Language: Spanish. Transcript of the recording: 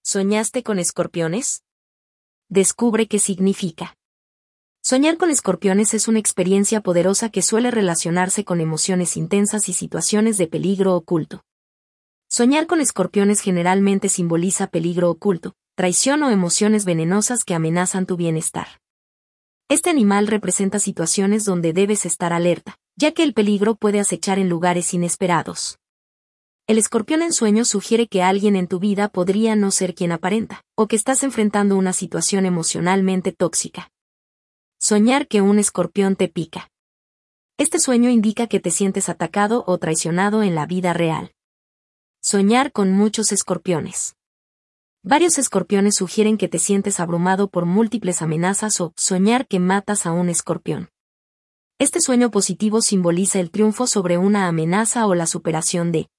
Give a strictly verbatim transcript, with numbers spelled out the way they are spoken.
¿Soñaste con escorpiones? Descubre qué significa. Soñar con escorpiones es una experiencia poderosa que suele relacionarse con emociones intensas y situaciones de peligro oculto. Soñar con escorpiones generalmente simboliza peligro oculto, traición o emociones venenosas que amenazan tu bienestar. Este animal representa situaciones donde debes estar alerta, ya que el peligro puede acechar en lugares inesperados. El escorpión en sueños sugiere que alguien en tu vida podría no ser quien aparenta, o que estás enfrentando una situación emocionalmente tóxica. Soñar que un escorpión te pica. Este sueño indica que te sientes atacado o traicionado en la vida real. Soñar con muchos escorpiones. Varios escorpiones sugieren que te sientes abrumado por múltiples amenazas o soñar que matas a un escorpión. Este sueño positivo simboliza el triunfo sobre una amenaza o la superación de